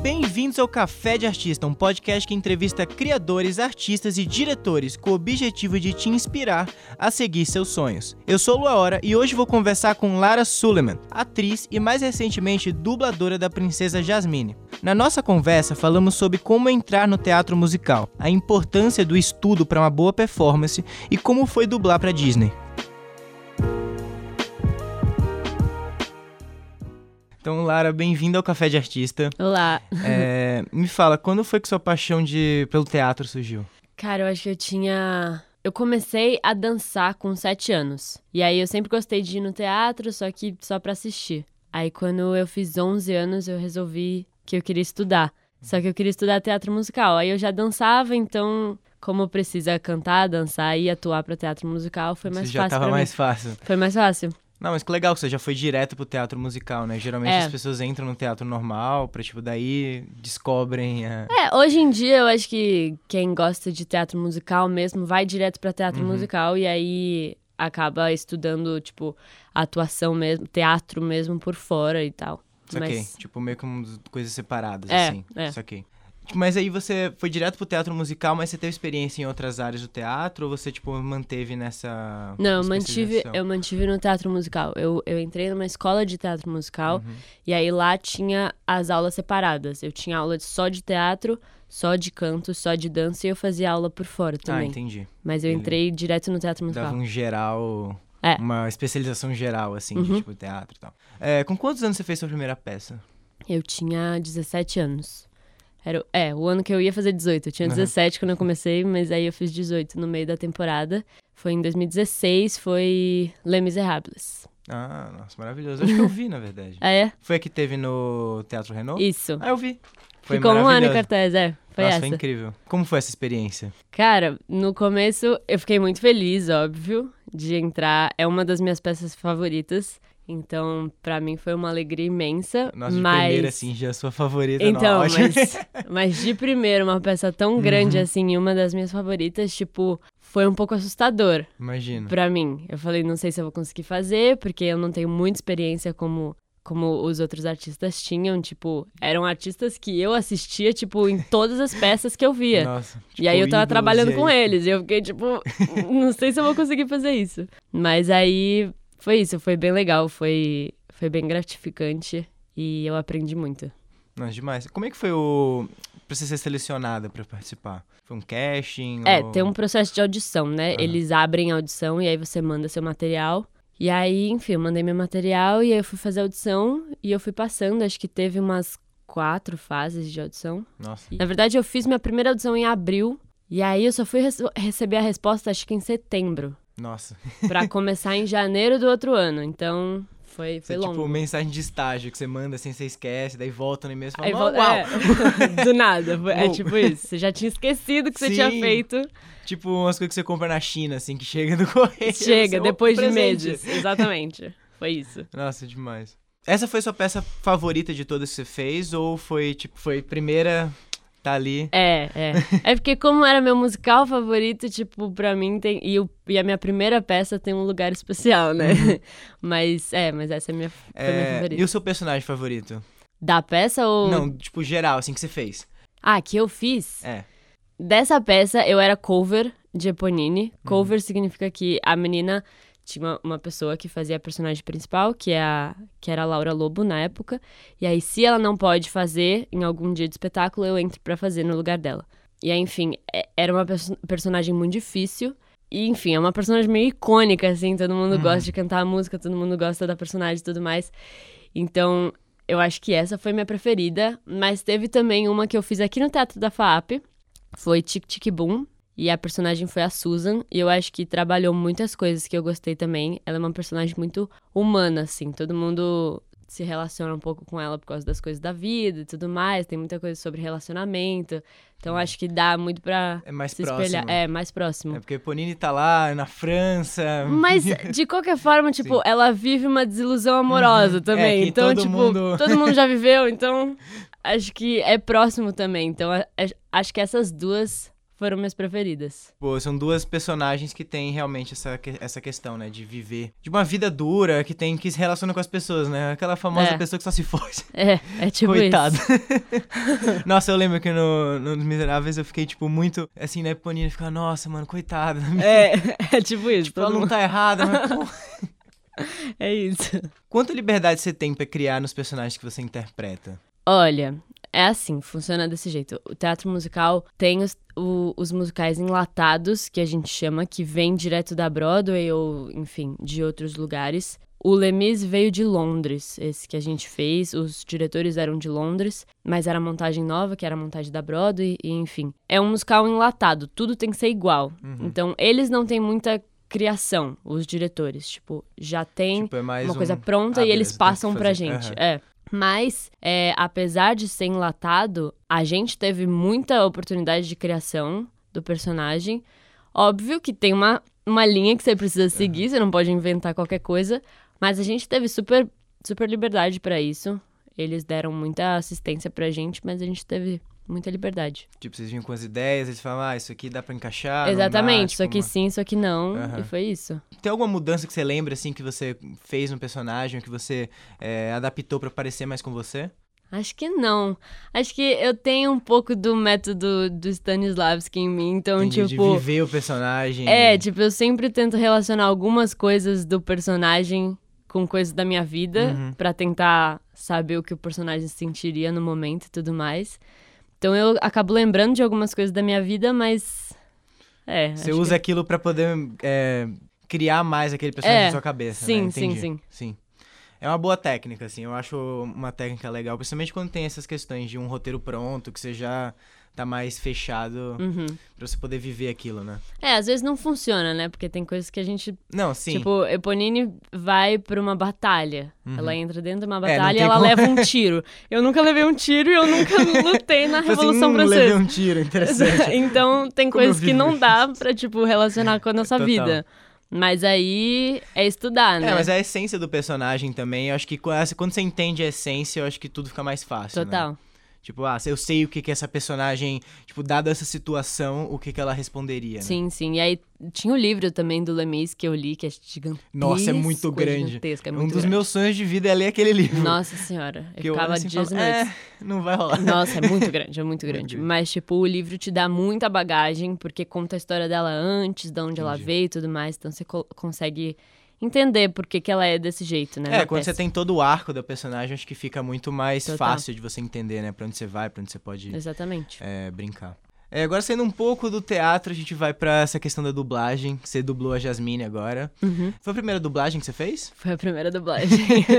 Bem-vindos ao Café de Artista, um podcast que entrevista criadores, artistas e diretores com o objetivo de te inspirar a seguir seus sonhos. Eu sou Lua Hora e hoje vou conversar com Lara Suleiman, atriz e mais recentemente dubladora da princesa Jasmine. Na nossa conversa falamos sobre como entrar no teatro musical, a importância do estudo para uma boa performance e como foi dublar para Disney. Então, Lara, bem-vinda ao Café de Artista. Olá. Me fala, quando foi que sua paixão pelo teatro surgiu? Cara, eu acho que eu comecei a dançar com 7 anos. E aí eu sempre gostei de ir no teatro, só que só pra assistir. Aí quando eu fiz 11 anos, eu resolvi que eu queria estudar. Só que eu queria estudar teatro musical. Aí eu já dançava, então, como precisa cantar, dançar e atuar pra teatro musical, foi mais fácil pra mim. Já tava mais fácil. Foi mais fácil. Não, mas que legal que você já foi direto pro teatro musical, né? Geralmente as pessoas entram no teatro normal pra, daí descobrem hoje em dia eu acho que quem gosta de teatro musical mesmo vai direto pra teatro musical e aí acaba estudando, atuação mesmo, teatro mesmo por fora e tal. Saquei, meio que coisas separadas, assim. Saquei. Mas aí você foi direto pro teatro musical, mas você teve experiência em outras áreas do teatro? Ou você, manteve nessa Não, eu mantive no teatro musical. Eu entrei numa escola de teatro musical, e aí lá tinha as aulas separadas. Eu tinha aula só de teatro, só de canto, só de dança, e eu fazia aula por fora também. Ah, entendi. Mas eu entrei direto no teatro musical. Dava um geral, uma especialização geral, assim, de teatro e tal. Com quantos anos você fez sua primeira peça? Eu tinha 17 anos. O ano que eu ia fazer 18. Eu tinha 17 quando eu comecei, mas aí eu fiz 18 no meio da temporada. Foi em 2016, foi Les Misérables. Ah, nossa, maravilhoso. Acho que eu vi, na verdade. Ah, é? Foi a que teve no Teatro Renault? Isso. Ah, eu vi. Foi Ficou um ano em cartaz, foi nossa, essa. Foi incrível. Como foi essa experiência? Cara, no começo eu fiquei muito feliz, óbvio, de entrar. É uma das minhas peças favoritas. Então, pra mim foi uma alegria imensa. Nossa, de primeira, assim, já é a sua favorita. Então, mas de primeira, uma peça tão grande assim, e uma das minhas favoritas, foi um pouco assustador. Imagino. Pra mim. Eu falei, não sei se eu vou conseguir fazer, porque eu não tenho muita experiência como os outros artistas tinham, eram artistas que eu assistia, em todas as peças que eu via. Nossa, e aí eu tava trabalhando com eles, e eu fiquei, não sei se eu vou conseguir fazer isso. Mas aí... Foi isso, foi bem legal, foi bem gratificante e eu aprendi muito. Nossa, demais. Como é que foi pra você ser selecionada pra participar? Foi um casting? Tem um processo de audição, né? Eles abrem a audição e aí você manda seu material. E aí, enfim, eu mandei meu material e aí eu fui fazer a audição e eu fui passando. Acho que teve umas 4 fases de audição. Nossa. Na verdade, eu fiz minha primeira audição em abril e aí eu só fui receber a resposta, acho que em setembro. Nossa. Pra começar em janeiro do outro ano, então foi longo. Mensagem de estágio que você manda assim, você esquece, daí volta no e-mail e fala, uau! Do nada, é isso. Você já tinha esquecido que você tinha feito. Umas coisas que você compra na China, assim, que chega no correio. Chega, depois de meses. Exatamente, foi isso. Nossa, demais. Essa foi sua peça favorita de todas que você fez, ou foi primeira... Tá ali. É porque como era meu musical favorito, pra mim tem... E a minha primeira peça tem um lugar especial, né? Mas essa é minha favorita. E o seu personagem favorito? Da peça ou... Não, geral, assim, que você fez. Ah, que eu fiz? Dessa peça, eu era cover de Eponine. Cover significa que a menina... Tinha uma pessoa que fazia a personagem principal, que era a Laura Lobo na época. E aí, se ela não pode fazer em algum dia de espetáculo, eu entro pra fazer no lugar dela. E aí, enfim, era uma personagem muito difícil. E, enfim, é uma personagem meio icônica, assim. Todo mundo gosta de cantar a música, todo mundo gosta da personagem e tudo mais. Então, eu acho que essa foi minha preferida. Mas teve também uma que eu fiz aqui no Teatro da FAAP. Foi Tic Tic Boom. E a personagem foi a Susan, e eu acho que trabalhou muitas coisas que eu gostei também. Ela é uma personagem muito humana, assim. Todo mundo se relaciona um pouco com ela por causa das coisas da vida e tudo mais. Tem muita coisa sobre relacionamento. Então, acho que dá muito pra se espelhar. É, mais próximo. É porque Eponine tá lá, na França... Mas, de qualquer forma, ela vive uma desilusão amorosa também. Então, todo mundo já viveu. Então, acho que é próximo também. Então, acho que essas duas... foram minhas preferidas. Pô, são duas personagens que têm realmente essa questão, né? De viver de uma vida dura, que se relaciona com as pessoas, né? Aquela famosa pessoa que só se foge. É tipo Coitado. isso. Nossa, eu lembro que no Miseráveis eu fiquei, tipo, muito, assim, na Eponina, ficava, nossa, mano, coitada. É tipo isso. Tipo, ela não tá errada, mas, pô... É isso. Quanta liberdade você tem pra criar nos personagens que você interpreta? Olha, é assim, funciona desse jeito. O teatro musical tem os musicais enlatados, que a gente chama, que vem direto da Broadway ou, enfim, de outros lugares. O Les Mis veio de Londres, esse que a gente fez. Os diretores eram de Londres, mas era a montagem nova, que era a montagem da Broadway, e enfim. É um musical enlatado, tudo tem que ser igual. Então, eles não têm muita criação, os diretores. Tipo, já tem Tipo, é mais uma coisa pronta e eles passam pra gente. Mas, apesar de ser enlatado, a gente teve muita oportunidade de criação do personagem. Óbvio que tem uma linha que você precisa seguir, você não pode inventar qualquer coisa. Mas a gente teve super, super liberdade pra isso. Eles deram muita assistência pra gente, mas a gente teve muita liberdade. Tipo, vocês vinham com as ideias, eles falavam, isso aqui dá pra encaixar? Exatamente, não dá, isso aqui sim, isso aqui não, e foi isso. Tem alguma mudança que você lembra, assim, que você fez no personagem, que você adaptou pra parecer mais com você? Acho que não. Acho que eu tenho um pouco do método do Stanislavski em mim, então, Entendi, tipo... de viver o personagem. Tipo, eu sempre tento relacionar algumas coisas do personagem com coisas da minha vida, pra tentar saber o que o personagem sentiria no momento e tudo mais. Então eu acabo lembrando de algumas coisas da minha vida, mas... Você usa aquilo pra poder criar mais aquele personagem na sua cabeça, sim, né? Entendi. sim. É uma boa técnica, assim. Eu acho uma técnica legal, principalmente quando tem essas questões de um roteiro pronto, que você já tá mais fechado pra você poder viver aquilo, né? Às vezes não funciona, né? Porque tem coisas que a gente... Não, sim. Tipo, Eponine vai pra uma batalha. Ela entra dentro de uma não batalha e tem ela como... leva um tiro. Eu nunca levei um tiro e eu nunca lutei na Revolução Francesa. Levei um tiro, interessante. Então, tem coisas que não dá pra, tipo, relacionar com a nossa vida. Mas aí é estudar, né? Mas a essência do personagem também, eu acho que quando você entende a essência, eu acho que tudo fica mais fácil, Total. Né? Tipo, eu sei o que essa personagem, tipo, dada essa situação, o que ela responderia, né? Sim. E aí, tinha o livro também do Les Mis que eu li, que é gigantesco. Nossa, é muito grande. Gigantesco, é muito um dos grande. meus sonhos de vida é ler aquele livro. Nossa senhora, eu ficava assim, dias e noites. Não vai rolar. Nossa, é muito grande, é muito grande. Mas, tipo, o livro te dá muita bagagem, porque conta a história dela antes, de onde ela veio e tudo mais. Então, você consegue entender por que ela é desse jeito, né? Quando você tem todo o arco da personagem, acho que fica muito mais Total. fácil de você entender, né? Pra onde você vai, pra onde você pode Exatamente. Brincar. Agora, saindo um pouco do teatro, a gente vai pra essa questão da dublagem. Você dublou a Jasmine agora. Foi a primeira dublagem que você fez? Foi a primeira dublagem.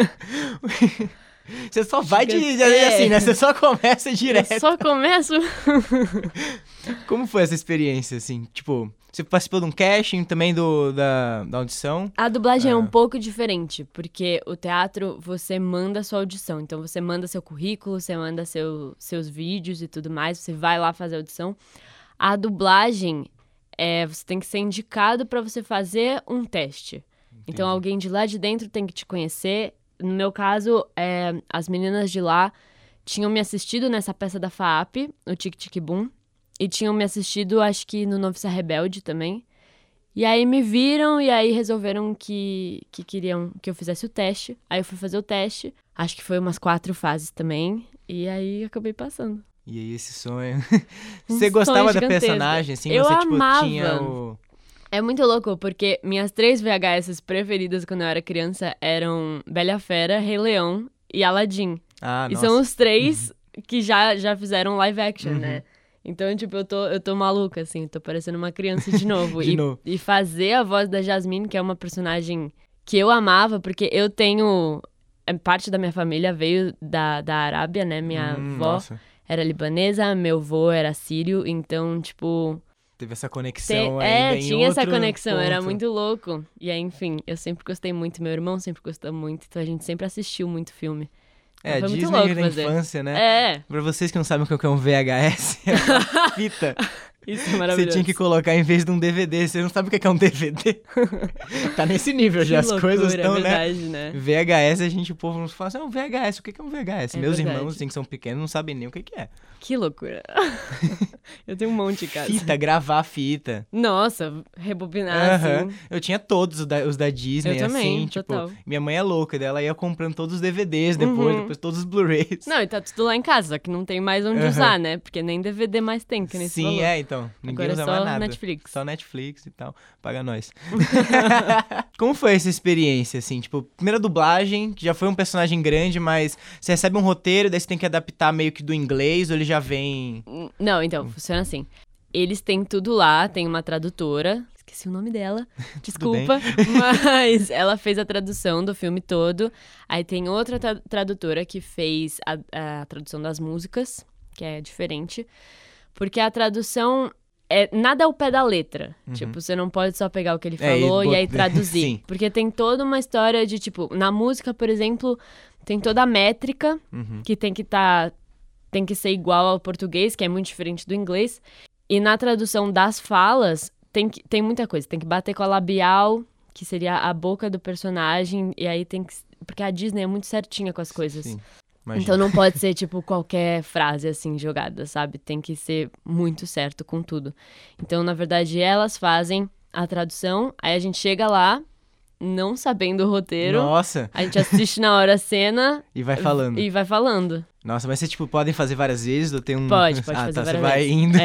Você só vai assim, né? Você só começa direto. Eu só começo... Como foi essa experiência, assim? Tipo, você participou de um casting também da audição? A dublagem é um pouco diferente, porque o teatro, você manda a sua audição. Então, você manda seu currículo, você manda seus vídeos e tudo mais, você vai lá fazer a audição. A dublagem, você tem que ser indicado para você fazer um teste. Entendi. Então, alguém de lá de dentro tem que te conhecer. No meu caso, as meninas de lá tinham me assistido nessa peça da FAAP, o Tic Tic Boom. E tinham me assistido, acho que no Noviça Rebelde também. E aí me viram e aí resolveram que queriam que eu fizesse o teste. Aí eu fui fazer o teste. Acho que foi umas 4 fases também. E aí acabei passando. E aí esse sonho... Você gostava da personagem, assim? Eu você, amava. Tinha o... É muito louco, porque minhas 3 VHS preferidas quando eu era criança eram Bela e a Fera, Rei Leão e Aladdin. E são os 3 que já fizeram live action, né? Então, tipo, eu tô maluca, assim, tô parecendo uma criança de novo. E fazer a voz da Jasmine, que é uma personagem que eu amava, porque eu tenho... Parte da minha família veio da Arábia, né? Minha avó era libanesa, meu avô era sírio, então, tipo... Teve essa conexão ainda tinha essa conexão, ponto. Era muito louco. E aí, enfim, eu sempre gostei muito, meu irmão sempre gostou muito, então a gente sempre assistiu muito filme. Foi Disney muito louco na fazer. infância, né? Pra vocês que não sabem o que é um VHS, é uma fita Isso é maravilhoso. Você tinha que colocar em vez de um DVD. Você não sabe o que é um DVD? Tá nesse nível já, as coisas estão, verdade, né? VHS, o povo não fala assim, VHS, o que é um VHS? É Meus verdade. irmãos, assim, que são pequenos, não sabem nem o que é. Que loucura. Eu tenho um monte de casa. Fita, gravar fita. Nossa, rebobinar, assim. Eu tinha todos os da Disney, Eu também, assim, total. tipo, minha mãe é louca, dela ia comprando todos os DVDs depois todos os Blu-rays. Não, e tá tudo lá em casa, só que não tem mais onde usar, né? Porque nem DVD mais tem, que nem você falou. Sim, então, ninguém Agora usa é só mais nada. Netflix. Só Netflix e tal, paga nós. Como foi essa experiência, assim, tipo, primeira dublagem, que já foi um personagem grande, mas você recebe um roteiro, daí você tem que adaptar meio que do inglês, ou ele já vem... Não, então, funciona assim. Eles têm tudo lá, tem uma tradutora, esqueci o nome dela, desculpa, mas ela fez a tradução do filme todo. Aí tem outra tradutora que fez a tradução das músicas, que é diferente, porque a tradução nada ao pé da letra. Tipo, você não pode só pegar o que ele falou e aí traduzir. Sim. Porque tem toda uma história de, tipo, na música, por exemplo, tem toda a métrica que tem que ser igual ao português, que é muito diferente do inglês. E na tradução das falas, tem muita coisa. Tem que bater com a labial, que seria a boca do personagem, e aí tem que... Porque a Disney é muito certinha com as coisas. Sim. Imagina. Então não pode ser, tipo, qualquer frase, assim, jogada, sabe? Tem que ser muito certo com tudo. Então, na verdade, elas fazem a tradução, aí a gente chega lá, não sabendo o roteiro. Nossa! A gente assiste na hora a cena... E vai falando. E vai falando. Nossa, mas vocês, tipo, podem fazer várias vezes ou tem um... Pode fazer várias vezes. Você vai indo.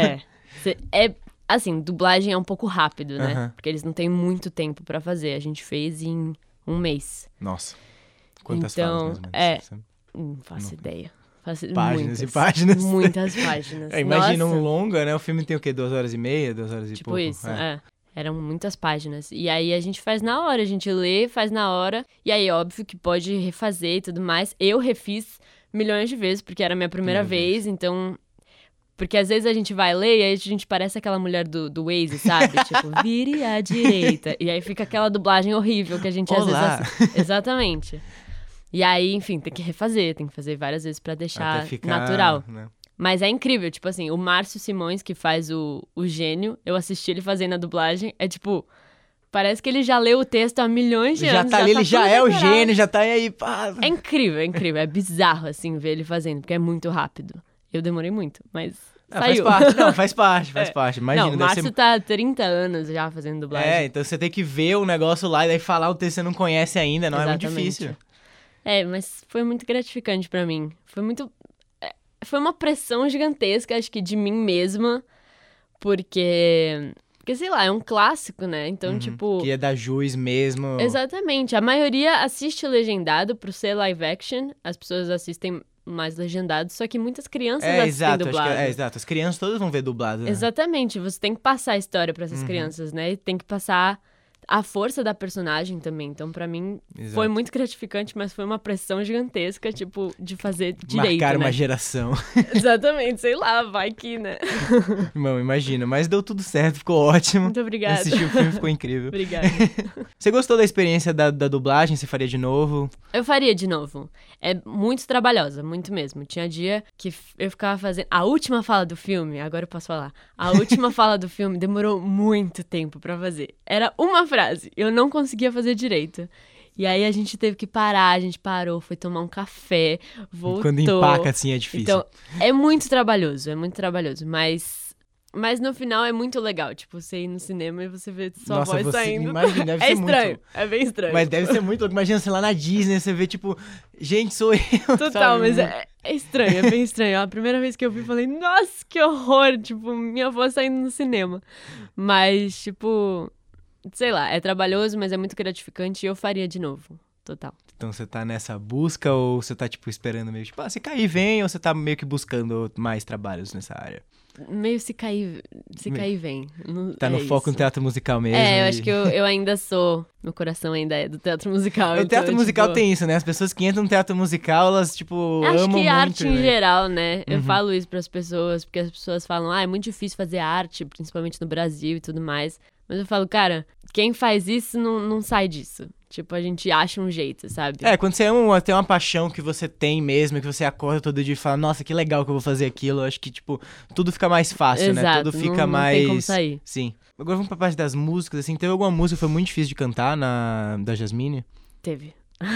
Assim, dublagem é um pouco rápido, né? Porque eles não têm muito tempo pra fazer. A gente fez em 1 mês. Nossa. Quantas então, falas, mais ou menos? Não faço ideia. Páginas e páginas. Muitas páginas. Imagina Nossa. um longa, né? O filme tem o quê? 2h30, 2 horas e tipo pouco? Isso, Eram muitas páginas. E aí a gente faz na hora, a gente lê, faz na hora. E aí, óbvio que pode refazer e tudo mais. Eu refiz milhões de vezes, porque era a minha primeira vez, então... Porque às vezes a gente vai ler e aí a gente parece aquela mulher do Waze, sabe? Tipo, vire à direita. E aí fica aquela dublagem horrível que a gente às vezes... Exatamente. E aí, enfim, tem que refazer, tem que fazer várias vezes pra deixar natural. Né? Mas é incrível, tipo assim, o Márcio Simões, que faz o gênio, eu assisti ele fazendo a dublagem, é tipo... Parece que ele já leu o texto há milhões de anos. Já tá ali, ele já é o gênio, já tá aí, pá. É incrível. É bizarro, assim, ver ele fazendo, porque é muito rápido. Eu demorei muito, mas saiu. Faz parte. Imagina, não, o Márcio tá há 30 anos já fazendo dublagem. Então você tem que ver o negócio lá e daí falar o texto que você não conhece ainda, não. Exatamente. É muito difícil. Mas foi muito gratificante pra mim. Foi uma pressão gigantesca, acho que de mim mesma, porque, sei lá, é um clássico, né? Então, tipo... Que é da Juiz mesmo. Exatamente. A maioria assiste legendado pro ser live action. As pessoas assistem mais legendado, só que muitas crianças assistem dublado. Exato. As crianças todas vão ver dublado, né? Exatamente. Você tem que passar a história pra essas crianças, né? E tem que passar a força da personagem também. Então, pra mim, foi muito gratificante, mas foi uma pressão gigantesca, tipo, de fazer direito, Marcar né? uma geração. Exatamente. Sei lá, vai que, né? Não, imagina. Mas deu tudo certo, ficou ótimo. Muito obrigada. Assisti o filme, ficou incrível. Obrigada. Você gostou da experiência da dublagem? Você faria de novo? Eu faria de novo. É muito trabalhosa, muito mesmo. Tinha dia que eu ficava fazendo... A última fala do filme, agora eu posso falar. A última fala do filme demorou muito tempo pra fazer. Era uma frase. Eu não conseguia fazer direito. E aí a gente teve que parar, a gente parou, foi tomar um café, voltou. Quando empaca assim é difícil. Então, é muito trabalhoso, Mas no final é muito legal, tipo, você ir no cinema e você ver sua voz saindo. Imagina, deve ser estranho, muito... é bem estranho. Mas deve ser muito louco. Imagina, sei lá, na Disney, você vê, tipo, gente, sou eu. Total, sabe? Mas é estranho, é bem estranho. A primeira vez que eu vi, falei, nossa, que horror, tipo, minha voz saindo no cinema. Mas, tipo, sei lá, é trabalhoso, mas é muito gratificante e eu faria de novo, total. Então você tá nessa busca ou você tá, tipo, esperando meio, tipo, se cair, vem, ou você tá meio que buscando mais trabalhos nessa área? Meio se cair vem. Tá no foco no teatro musical mesmo. Eu acho que eu ainda sou... Meu coração ainda é do teatro musical. O teatro musical tem isso, né? As pessoas que entram no teatro musical, elas, tipo, acho amam muito. Acho que arte em né? geral, né? Eu falo isso pras pessoas, porque as pessoas falam, é muito difícil fazer arte, principalmente no Brasil e tudo mais. Mas eu falo, cara, quem faz isso não sai disso. Tipo, a gente acha um jeito, sabe? Quando você tem uma paixão que você tem mesmo, que você acorda todo dia e fala, nossa, que legal que eu vou fazer aquilo, eu acho que, tipo, tudo fica mais fácil, Exato, né? Tudo fica mais... Não tem como sair. Sim. Agora vamos pra parte das músicas, assim, teve alguma música que foi muito difícil de cantar da Jasmine? Teve.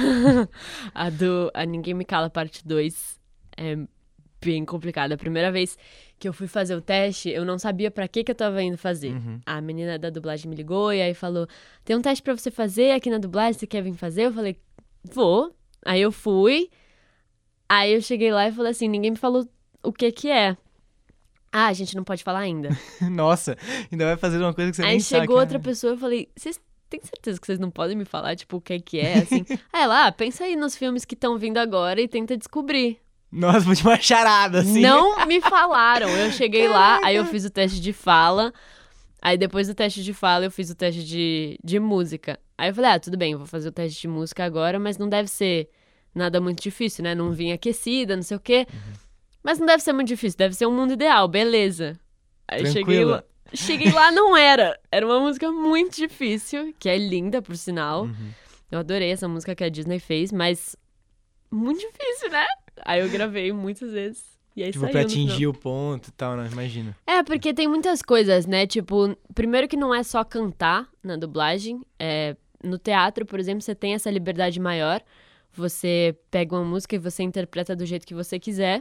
A Ninguém Me Cala, parte 2, é bem complicada. A primeira vez que eu fui fazer o teste, eu não sabia pra que eu tava indo fazer. A menina da dublagem me ligou e aí falou, tem um teste pra você fazer aqui na dublagem, você quer vir fazer? Eu falei, vou. Aí eu fui, aí eu cheguei lá e falei assim, ninguém me falou o que é. Ah, a gente não pode falar ainda. Nossa, ainda vai fazer uma coisa que você aí nem sabe. Aí chegou outra pessoa e eu falei, vocês têm certeza que vocês não podem me falar, tipo, o que é, assim? Aí ela, pensa aí nos filmes que estão vindo agora e tenta descobrir. Nossa, foi tipo uma charada, assim. Não me falaram. Eu cheguei lá, aí eu fiz o teste de fala. Aí depois do teste de fala, eu fiz o teste de música. Aí eu falei, tudo bem, eu vou fazer o teste de música agora, mas não deve ser nada muito difícil, né? Não vim aquecida, não sei o quê. Mas não deve ser muito difícil, deve ser um mundo ideal, beleza. Aí cheguei lá, não era. Era uma música muito difícil, que é linda, por sinal. Eu adorei essa música que a Disney fez, mas muito difícil, né? Aí eu gravei muitas vezes. E aí tipo, pra atingir o ponto e tal, né? Imagina. Porque tem muitas coisas, né? Tipo, primeiro que não é só cantar na dublagem. No teatro, por exemplo, você tem essa liberdade maior. Você pega uma música e você interpreta do jeito que você quiser.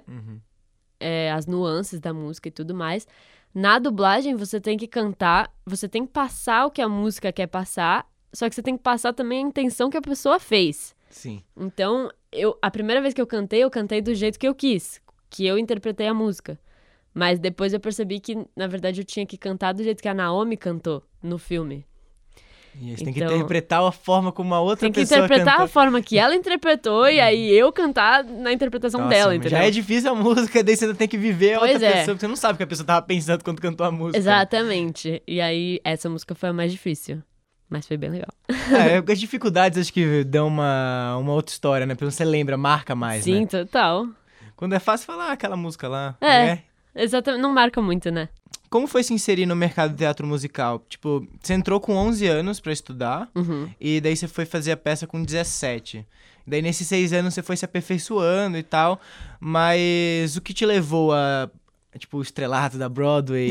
As nuances da música e tudo mais. Na dublagem, você tem que cantar, você tem que passar o que a música quer passar, só que você tem que passar também a intenção que a pessoa fez. Sim. Então, a primeira vez que eu cantei do jeito que eu quis, que eu interpretei a música. Mas depois eu percebi que, na verdade, eu tinha que cantar do jeito que a Naomi cantou no filme. E você tem que interpretar a forma como a outra pessoa cantou. Tem que interpretar a forma que ela interpretou e aí eu cantar na interpretação dela, entendeu? Já é difícil a música, daí você ainda tem que viver a outra pessoa, porque você não sabe o que a pessoa tava pensando quando cantou a música. Exatamente. E aí, essa música foi a mais difícil. Mas foi bem legal. As dificuldades acho que dão uma outra história, né? Porque você lembra, marca mais, Sim, né? Sim, total. Quando é fácil falar aquela música lá. Exatamente. Não marca muito, né? Como foi se inserir no mercado de teatro musical? Tipo, você entrou com 11 anos pra estudar, e daí você foi fazer a peça com 17. Daí nesses 6 anos você foi se aperfeiçoando e tal, mas o que te levou a... Tipo, o estrelato da Broadway.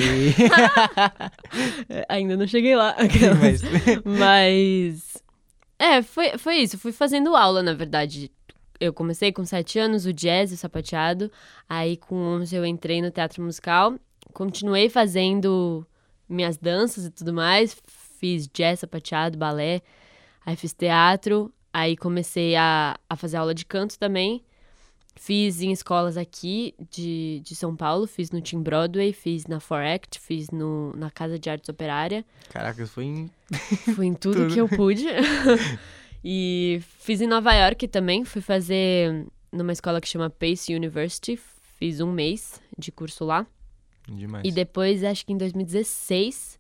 Ainda não cheguei lá. Mas... foi isso. Fui fazendo aula, na verdade. Eu comecei com 7 anos, o jazz e o sapateado. Aí, com 11, eu entrei no teatro musical. Continuei fazendo minhas danças e tudo mais. Fiz jazz, sapateado, balé. Aí, fiz teatro. Aí, comecei a fazer aula de canto também. Fiz em escolas aqui de São Paulo, fiz no Team Broadway, fiz na 4ACT, fiz na Casa de Artes Operária. Caraca, foi em... Fui em tudo que eu pude. E fiz em Nova York também, fui fazer numa escola que chama Pace University, fiz 1 mês de curso lá. Demais. E depois, acho que em 2016,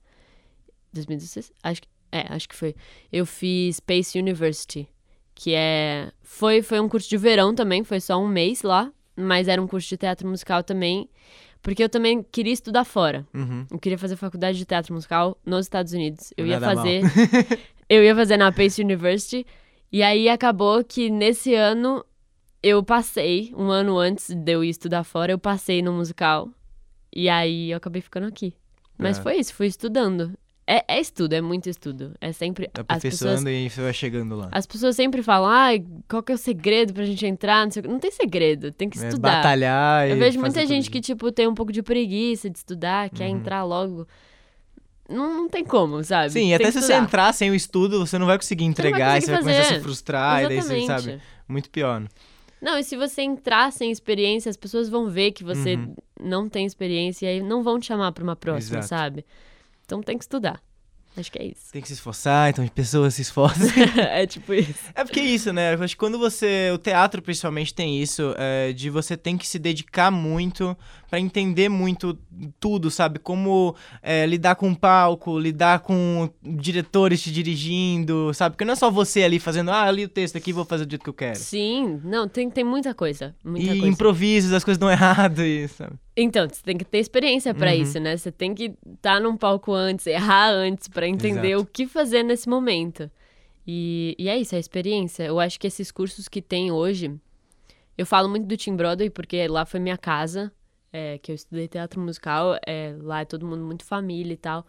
acho que foi, eu fiz Pace University. Que foi um curso de verão também, foi só 1 mês lá, mas era um curso de teatro musical também, porque eu também queria estudar fora. Eu queria fazer faculdade de teatro musical nos Estados Unidos. Eu ia fazer na Pace University, e aí acabou que nesse ano eu passei, 1 ano antes de eu ir estudar fora, eu passei no musical, e aí eu acabei ficando aqui. Mas foi isso, fui estudando. É estudo, é muito estudo. É sempre... Aperfeiçoando e você vai chegando lá. As pessoas sempre falam, qual que é o segredo pra gente entrar? Não tem segredo, tem que estudar. Batalhar. Eu vejo muita gente que, tipo, tem um pouco de preguiça de estudar, quer entrar logo. Não tem como, sabe? Sim, tem até se você entrar sem o estudo, você não vai conseguir entregar, você vai começar a se frustrar, Exatamente. E daí você, sabe, muito pior. Né? Não, e se você entrar sem experiência, as pessoas vão ver que você não tem experiência e aí não vão te chamar pra uma próxima, sabe? Então tem que estudar. Acho que é isso. Tem que se esforçar, então as pessoas se esforçam. É tipo isso. É porque é isso, né? Eu acho que quando o teatro principalmente tem isso, de você tem que se dedicar muito pra entender muito tudo, sabe? Como lidar com o palco, lidar com diretores te dirigindo, sabe? Porque não é só você ali fazendo, li o texto aqui, vou fazer do jeito que eu quero. Sim, não, tem muita coisa. Improvisos, as coisas dão errado, sabe? Então, você tem que ter experiência pra isso, né? Você tem que estar num palco antes, errar antes, pra entender o que fazer nesse momento. E é isso, é a experiência. Eu acho que esses cursos que tem hoje... Eu falo muito do Team Broadway porque lá foi minha casa, que eu estudei teatro musical. Lá é todo mundo muito família e tal.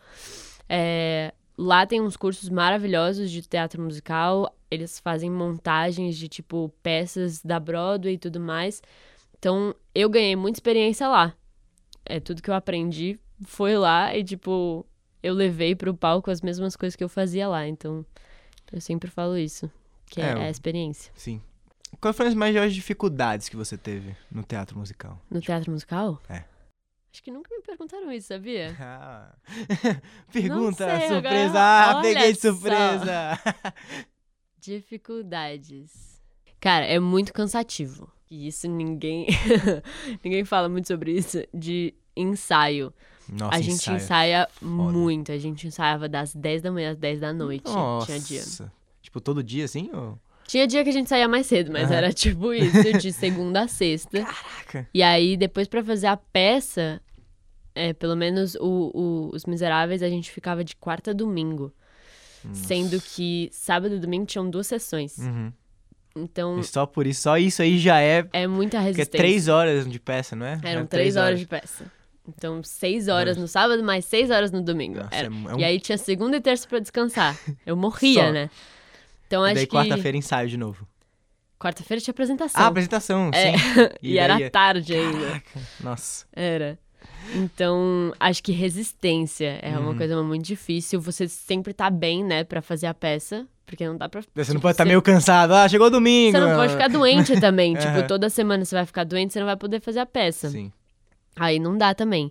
Lá tem uns cursos maravilhosos de teatro musical. Eles fazem montagens de, tipo, peças da Broadway e tudo mais. Então, eu ganhei muita experiência lá. Tudo que eu aprendi foi lá e, tipo, eu levei pro palco as mesmas coisas que eu fazia lá. Então, eu sempre falo isso, que é a experiência. Sim. Quais foram as maiores dificuldades que você teve no teatro musical? No teatro musical? Acho que nunca me perguntaram isso, sabia? Pergunta sei, surpresa! agora... Peguei de surpresa! Dificuldades. Cara, é muito cansativo. E isso ninguém fala muito sobre isso, de ensaio. Nossa, a gente ensaia muito. A gente ensaiava das 10 da manhã às 10 da noite. Nossa. Tinha dia. Tipo, todo dia assim? Ou... Tinha dia que a gente saía mais cedo, mas era tipo isso, de segunda a sexta. Caraca! E aí, depois pra fazer a peça, pelo menos Os Miseráveis, a gente ficava de quarta a domingo. Nossa. Sendo que sábado e domingo tinham 2 sessões. Uhum. Então... E só por isso, só isso aí já é... É muita resistência. Porque 3 horas de peça, não é? Eram 3 horas de peça. Então, 6 horas no sábado, mais 6 horas no domingo. Nossa, E aí tinha segunda e terça pra descansar. Eu morria, né? Então, acho daí quarta-feira ensaio de novo. Quarta-feira tinha apresentação. Apresentação, sim. E era tarde ainda. Caraca, nossa. Era. Então, acho que resistência é uma coisa muito difícil. Você sempre tá bem, né, pra fazer a peça. Porque não dá pra... Você não pode estar meio cansado. Chegou domingo. Você não pode ficar doente também. Tipo, toda semana você vai ficar doente, você não vai poder fazer a peça. Sim. Aí não dá também.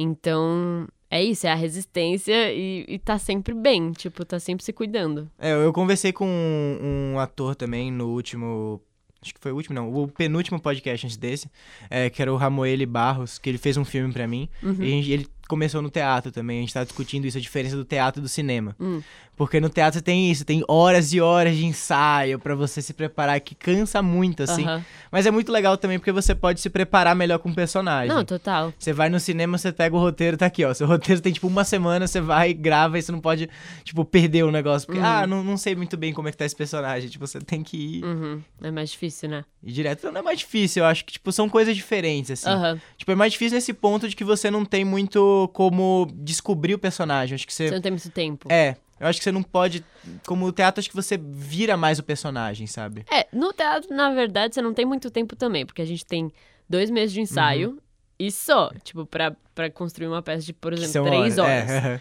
Então, é isso. É a resistência e tá sempre bem. Tipo, tá sempre se cuidando. Eu conversei com um ator também no último... Acho que foi o último, não. O penúltimo podcast antes desse. Que era o Ramoele Barros, que ele fez um filme pra mim. E ele começou no teatro também. A gente tá discutindo isso, a diferença do teatro e do cinema. Porque no teatro você tem isso, tem horas e horas de ensaio pra você se preparar, que cansa muito, assim. Mas é muito legal também porque você pode se preparar melhor com o personagem. Não, total. Você vai no cinema, você pega o roteiro, tá aqui, ó. Seu roteiro tem, tipo, 1 semana, você vai, grava e você não pode, tipo, perder o negócio. Porque, não sei muito bem como é que tá esse personagem. Tipo, você tem que ir... É mais difícil, né? E direto não é mais difícil, eu acho que, tipo, são coisas diferentes, assim. Tipo, é mais difícil nesse ponto de que você não tem muito como descobrir o personagem. Acho que você não tem muito tempo. Eu acho que você não pode... Como o teatro, acho que você vira mais o personagem, sabe? No teatro, na verdade, você não tem muito tempo também. Porque a gente tem 2 meses de ensaio e só. Tipo, pra construir uma peça de, por exemplo, 3 horas.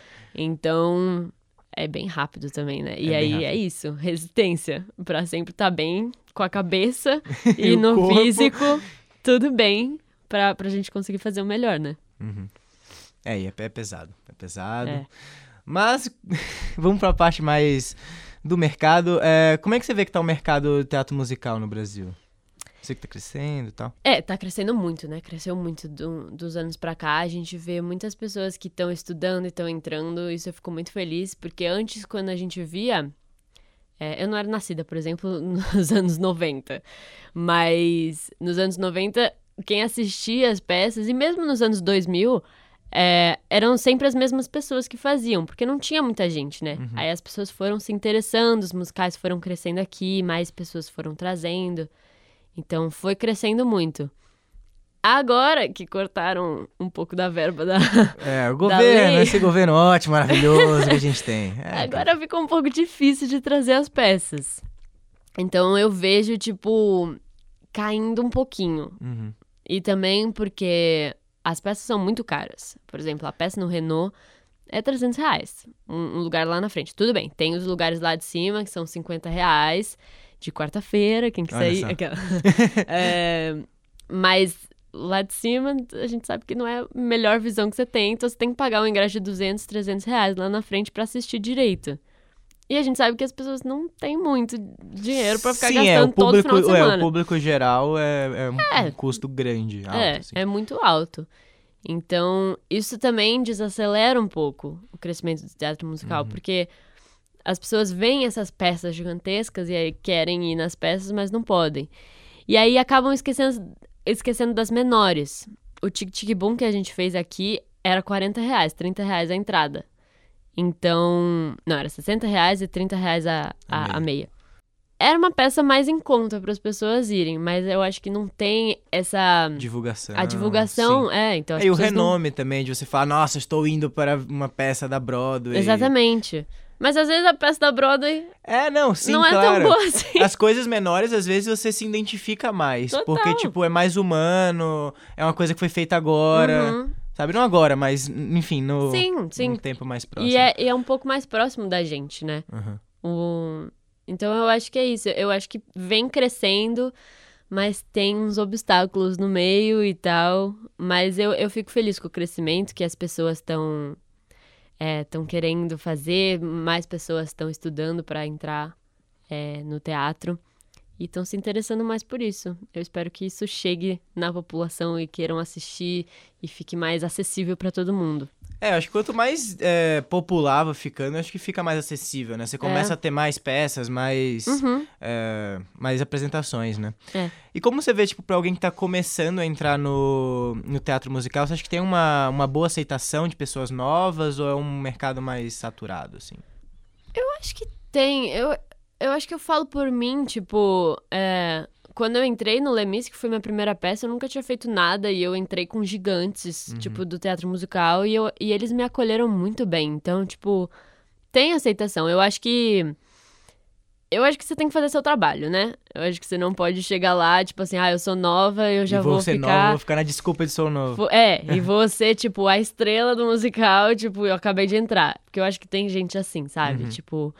Então, é bem rápido também, né? E aí, é isso. Resistência. Pra sempre estar bem com a cabeça e no corpo. Físico, tudo bem. Pra gente conseguir fazer o melhor, né? E é pesado. É pesado. Mas, vamos pra parte mais do mercado. Como é que você vê que tá o mercado do teatro musical no Brasil? Você que tá crescendo e tal? Tá crescendo muito, né? Cresceu muito dos anos pra cá. A gente vê muitas pessoas que estão estudando e estão entrando. Isso eu fico muito feliz, porque antes, quando a gente via... eu não era nascida, por exemplo, nos anos 90. Mas nos anos 90, quem assistia as peças, e mesmo nos anos 2000... eram sempre as mesmas pessoas que faziam, porque não tinha muita gente, né? Aí as pessoas foram se interessando, os musicais foram crescendo aqui, mais pessoas foram trazendo. Então, foi crescendo muito. Agora que cortaram um pouco da verba da o governo, esse governo ótimo, maravilhoso que a gente tem. Agora ficou um pouco difícil de trazer as peças. Então, eu vejo, tipo, caindo um pouquinho. E também porque... As peças são muito caras. Por exemplo, a peça no Renault é R$300. Um lugar lá na frente. Tudo bem, tem os lugares lá de cima, que são R$50. De quarta-feira, quem quiser ir. Mas lá de cima, a gente sabe que não é a melhor visão que você tem. Então, você tem que pagar um ingresso de R$200, R$300 lá na frente pra assistir direito. E a gente sabe que as pessoas não têm muito dinheiro pra ficar gastando todo final de semana. O público geral é um custo grande, alto. Assim. É muito alto. Então, isso também desacelera um pouco o crescimento do teatro musical, porque as pessoas veem essas peças gigantescas e aí querem ir nas peças, mas não podem. E aí acabam esquecendo das menores. O Tic Tic Boom que a gente fez aqui era R$40, R$30 a entrada. Então, não, era R$60 e R$30 a meia. Era uma peça mais em conta para as pessoas irem, mas eu acho que não tem essa... divulgação. A divulgação, sim. Então as E o pessoas renome também, de você falar, nossa, estou indo para uma peça da Broadway. Exatamente. Mas às vezes a peça da Broadway não, sim, não é claro. tão boa assim. As coisas menores, às vezes, você se identifica mais. Total. Porque, tipo, é mais humano, é uma coisa que foi feita agora. Sabe, não agora, mas, enfim, no tempo mais próximo. E é um pouco mais próximo da gente, né? Então eu acho que é isso. Eu acho que vem crescendo, mas tem uns obstáculos no meio e tal. Mas eu fico feliz com o crescimento, que as pessoas estão querendo fazer, mais pessoas estão estudando para entrar no teatro e estão se interessando mais por isso. Eu espero que isso chegue na população e queiram assistir e fique mais acessível para todo mundo. Acho que quanto mais popular vai ficando, acho que fica mais acessível, né? Você começa a ter mais peças, mais apresentações, né? E como você vê, tipo, pra alguém que tá começando a entrar no teatro musical, você acha que tem uma boa aceitação de pessoas novas ou é um mercado mais saturado, assim? Eu acho que tem. Eu acho que eu falo por mim, tipo... Quando eu entrei no Lemis, que foi minha primeira peça, eu nunca tinha feito nada e eu entrei com gigantes, tipo, do teatro musical e eles me acolheram muito bem. Então, tipo, tem aceitação. Eu acho que você tem que fazer seu trabalho, né? Eu acho que você não pode chegar lá, tipo assim, eu sou nova, eu já vou ficar... E vou ser nova, vou ficar na desculpa de sou novo. E vou ser, tipo, a estrela do musical, tipo, eu acabei de entrar. Porque eu acho que tem gente assim, sabe? Tipo,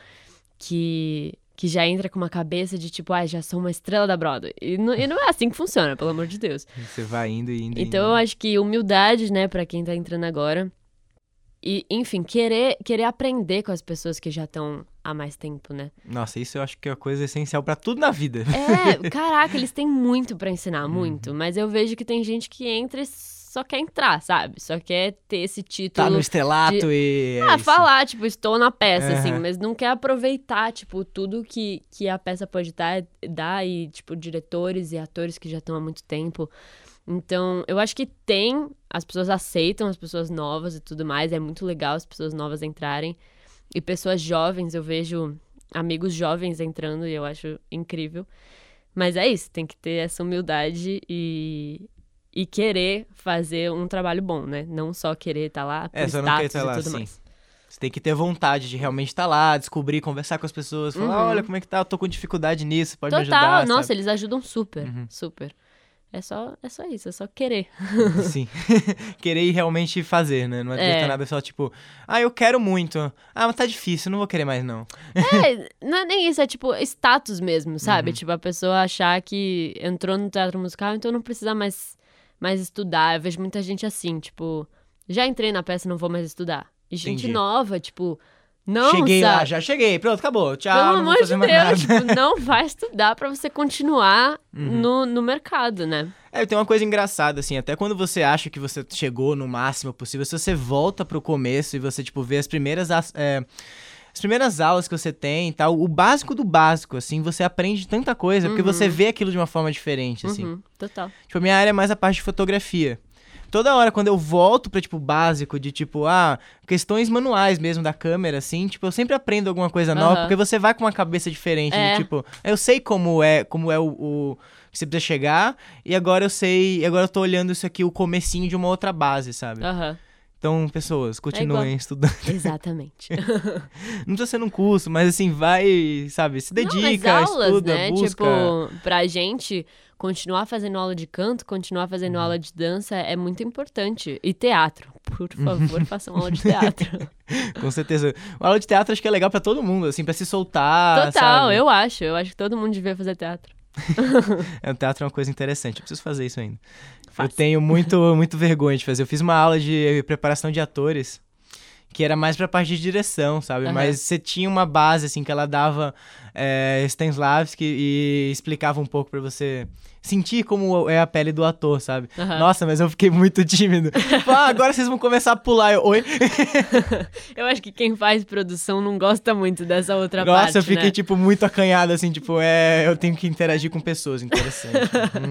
que já entra com uma cabeça de tipo, já sou uma estrela da Broadway. E não é assim que funciona, pelo amor de Deus. Você vai indo. Então eu acho que humildade, né, pra quem tá entrando agora. E, enfim, querer aprender com as pessoas que já estão há mais tempo, né? Nossa, isso eu acho que é uma coisa essencial pra tudo na vida. Caraca, eles têm muito pra ensinar, muito. Mas eu vejo que tem gente que entra e só quer entrar, sabe? Só quer ter esse título. Tá no estrelato e... falar, tipo, estou na peça, assim. Mas não quer aproveitar, tipo, tudo que a peça pode dar e, tipo, diretores e atores que já estão há muito tempo. Então, eu acho que as pessoas aceitam as pessoas novas e tudo mais. É muito legal as pessoas novas entrarem. E pessoas jovens, eu vejo amigos jovens entrando e eu acho incrível. Mas é isso, tem que ter essa humildade e querer fazer um trabalho bom, né? Não só querer estar lá por status e tudo mais. Você tem que ter vontade de realmente estar lá, descobrir, conversar com as pessoas, falar, olha, como é que tá? Eu tô com dificuldade nisso, pode me ajudar, Total, nossa, sabe? eles ajudam super, super. É só isso, é só querer. Sim, querer e realmente fazer, né? Não adianta nada só tipo, eu quero muito. Mas tá difícil, não vou querer mais não. Não é nem isso, é tipo status mesmo, sabe? Tipo, a pessoa achar que entrou no teatro musical, então não precisa mais estudar. Eu vejo muita gente assim, tipo, já entrei na peça, não vou mais estudar. E gente nova, tipo... Não, cheguei sabe? lá, já cheguei, pronto, acabou, tchau, Pelo não vou amor fazer de mais Deus, nada. tipo, não vai estudar pra você continuar no mercado, né? Tem uma coisa engraçada, assim, até quando você acha que você chegou no máximo possível, se você volta pro começo e você, tipo, vê as primeiras aulas que você tem e tal, o básico do básico, assim, você aprende tanta coisa, porque você vê aquilo de uma forma diferente, assim. Total. Tipo, a minha área é mais a parte de fotografia. Toda hora, quando eu volto pra, tipo, básico de, tipo, questões manuais mesmo da câmera, assim, tipo, eu sempre aprendo alguma coisa nova, porque você vai com uma cabeça diferente, de, tipo, eu sei como é o que você precisa chegar, e agora eu tô olhando isso aqui, o comecinho de uma outra base, sabe? Então, pessoas, continuem estudando. Exatamente. Não precisa ser num curso, mas assim, vai, sabe, se dedica, aulas, estuda, né? busca. Tipo, pra gente, continuar fazendo aula de canto, continuar fazendo aula de dança é muito importante. E teatro, por favor, façam aula de teatro. Com certeza. A aula de teatro acho que é legal pra todo mundo, assim, pra se soltar, Total, sabe? Eu acho que todo mundo devia fazer teatro. O teatro é uma coisa interessante, eu preciso fazer isso ainda. Eu tenho muito vergonha de fazer. Eu fiz uma aula de preparação de atores, que era mais pra parte de direção, sabe? Mas você tinha uma base, assim, que ela dava Stanislavski e explicava um pouco pra você sentir como é a pele do ator, sabe? Nossa, mas eu fiquei muito tímido. Agora vocês vão começar a pular. Oi? Eu acho que quem faz produção não gosta muito dessa outra parte, Nossa, eu fiquei, né? tipo, muito acanhado, assim, tipo, eu tenho que interagir com pessoas, interessante.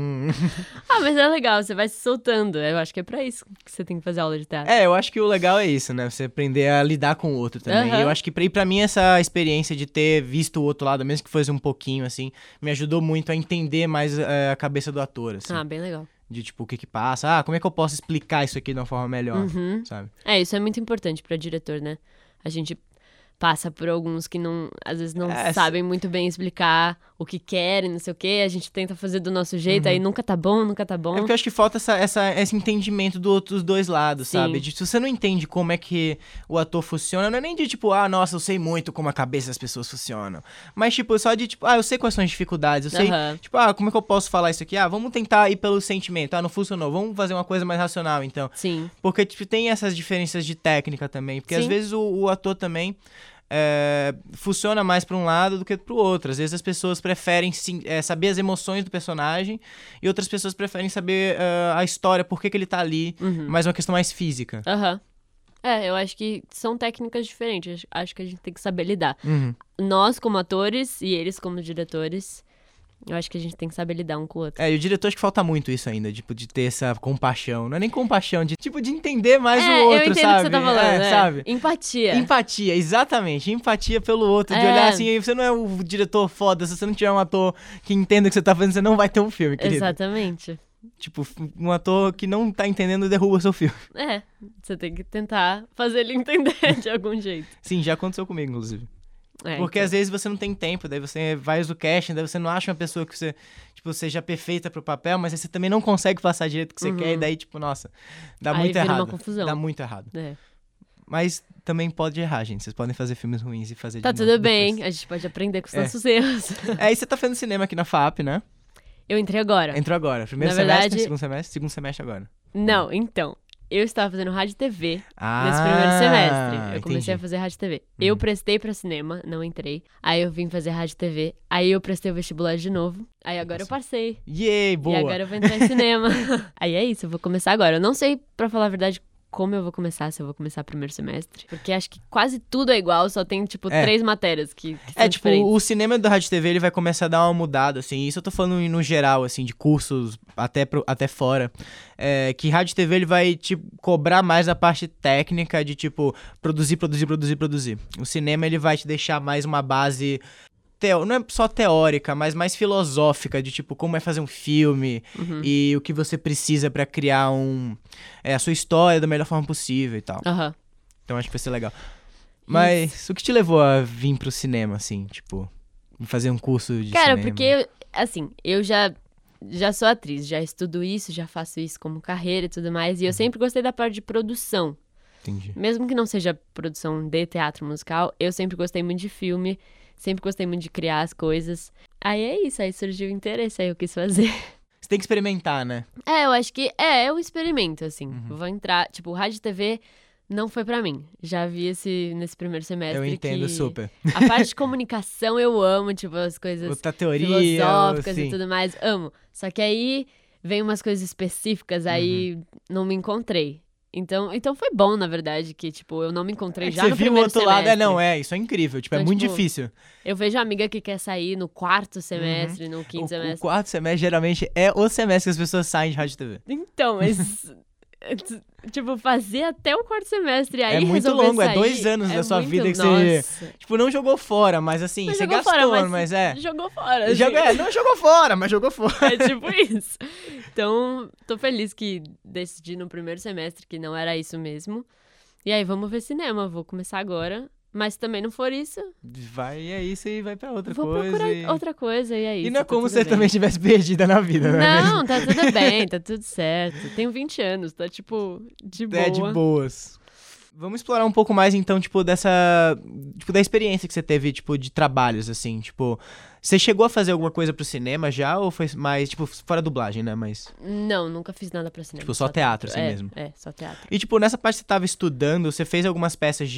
Mas é legal, você vai se soltando. Eu acho que é pra isso que você tem que fazer aula de teatro. Eu acho que o legal é isso, né? Você aprender a lidar com o outro também. E eu acho que pra mim essa experiência de ter visto o outro lado, mesmo que fosse um pouquinho, assim, me ajudou muito a entender mais a cabeça do ator, assim. Ah, bem legal. De, tipo, o que passa. Como é que eu posso explicar isso aqui de uma forma melhor, sabe? Isso é muito importante pra diretor, né? A gente passa por alguns que às vezes não sabem muito bem explicar o que querem, não sei o quê. A gente tenta fazer do nosso jeito, aí nunca tá bom. É porque eu acho que falta esse entendimento dos dois lados, Sim. sabe? Se você não entende como é que o ator funciona, não é nem de tipo, nossa, eu sei muito como a cabeça das pessoas funcionam. Mas, tipo, só de tipo, eu sei quais são as dificuldades, eu sei, tipo, como é que eu posso falar isso aqui? Vamos tentar ir pelo sentimento. Não funcionou, vamos fazer uma coisa mais racional, então. Sim. Porque, tipo, tem essas diferenças de técnica também. Porque, às vezes, o ator também funciona mais para um lado do que para o outro. Às vezes as pessoas preferem saber as emoções do personagem e outras pessoas preferem saber a história, por que ele tá ali, mas uma questão mais física. Eu acho que são técnicas diferentes. Acho que a gente tem que saber lidar. Nós como atores e eles como diretores, eu acho que a gente tem que saber lidar um com o outro. E o diretor acho que falta muito isso ainda, tipo, de ter essa compaixão. Não é nem compaixão, de entender mais o outro, eu entendo sabe? O que você tá falando, sabe? Empatia. Empatia, exatamente. Empatia pelo outro, de olhar assim, você não é o diretor foda, se você não tiver um ator que entenda o que você tá fazendo, você não vai ter um filme, querido. Exatamente. Tipo, um ator que não tá entendendo derruba seu filme. Você tem que tentar fazer ele entender de algum jeito. Sim, já aconteceu comigo, inclusive. Porque às vezes você não tem tempo, daí você vai do casting, daí você não acha uma pessoa que você, tipo, seja perfeita pro papel, mas aí você também não consegue passar direito o que você quer, e daí, tipo, nossa, dá muito errado. Uma confusão. Dá muito errado. Mas também pode errar, gente. Vocês podem fazer filmes ruins e fazer Tá tudo bem, a gente pode aprender com os nossos erros. E você tá fazendo cinema aqui na FAP, né? Eu entrei agora. Entrou agora. Primeiro semestre, segundo semestre? Segundo semestre agora. Não, então. Eu estava fazendo rádio e TV nesse primeiro semestre. Eu comecei a fazer rádio e TV. Eu prestei pra cinema, não entrei. Aí eu vim fazer rádio e TV. Aí eu prestei o vestibular de novo. Aí agora eu passei. Boa! E agora eu vou entrar em cinema. Aí é isso, eu vou começar agora. Eu não sei, pra falar a verdade, como eu vou começar, se eu vou começar primeiro semestre. Porque acho que quase tudo é igual, só tem, tipo, 3 matérias que são tipo, diferentes. O cinema do Rádio TV, ele vai começar a dar uma mudada, assim. Isso eu tô falando no geral, assim, de cursos até fora. Que Rádio TV, ele vai, tipo, cobrar mais a parte técnica de, tipo, produzir. O cinema, ele vai te deixar mais uma base... não é só teórica, mas mais filosófica, de tipo, como é fazer um filme e o que você precisa pra criar a sua história da melhor forma possível e tal. Então acho que vai ser legal. Mas o que te levou a vir pro cinema, assim, tipo, fazer um curso de cinema? Cara, porque, assim, eu já sou atriz, já estudo isso, já faço isso como carreira e tudo mais, e eu sempre gostei da parte de produção. Entendi. Mesmo que não seja produção de teatro musical, eu sempre gostei muito de filme. Sempre gostei muito de criar as coisas. Aí é isso, aí surgiu o interesse, aí eu quis fazer. Você tem que experimentar, né? Eu acho que é um experimento, assim. Vou entrar, tipo, rádio e TV não foi pra mim. Já vi nesse primeiro semestre. Eu entendo super. A parte de comunicação eu amo, tipo, as coisas filosóficas e tudo mais, amo. Só que aí vem umas coisas específicas, aí não me encontrei. Então foi bom, na verdade, que, tipo, eu não me encontrei já no primeiro semestre. Você viu o outro lado, isso é incrível, tipo, então, é muito difícil. Eu vejo amiga que quer sair no 4º semestre, no 5º semestre. O 4º semestre, geralmente, é o semestre que as pessoas saem de rádio e TV. Então, mas... tipo, fazer até o 4º semestre, aí é muito longo, sair, é 2 anos da sua vida que você, tipo, não jogou fora, mas assim, você gastou, mas jogou fora. Assim. Não jogou fora, mas jogou fora. É tipo isso. Então, tô feliz que decidi no primeiro semestre que não era isso mesmo. E aí, vamos ver cinema, vou começar agora. Mas se também não for isso... É isso e vai pra outra coisa. Vou procurar outra coisa e é isso. E não é como se você também estivesse perdida na vida, né? Não, tá tudo bem, tá tudo certo. Tenho 20 anos, tá tipo, de boa. De boas. Vamos explorar um pouco mais, então, tipo, da experiência que você teve, tipo, de trabalhos, assim, tipo... Você chegou a fazer alguma coisa pro cinema já, ou foi mais, tipo, fora dublagem, né, mas... Não, nunca fiz nada pra cinema. Tipo, só teatro, assim mesmo? Só teatro. E, tipo, nessa parte que você tava estudando, você fez algumas peças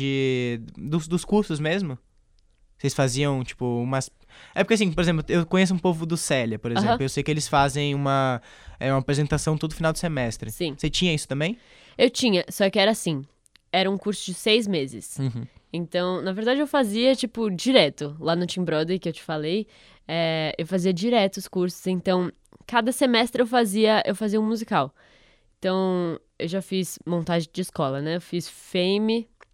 dos cursos mesmo? Vocês faziam, tipo, umas... É porque, assim, por exemplo, eu conheço um povo do Célia, por exemplo, eu sei que eles fazem uma apresentação todo final do semestre. Sim. Você tinha isso também? Eu tinha, só que era assim, era um curso de 6 meses. Então, na verdade, eu fazia, tipo, direto. Lá no Team Broadway, que eu te falei, eu fazia direto os cursos. Então, cada semestre eu fazia um musical. Então, eu já fiz montagem de escola, né? Eu fiz Fame,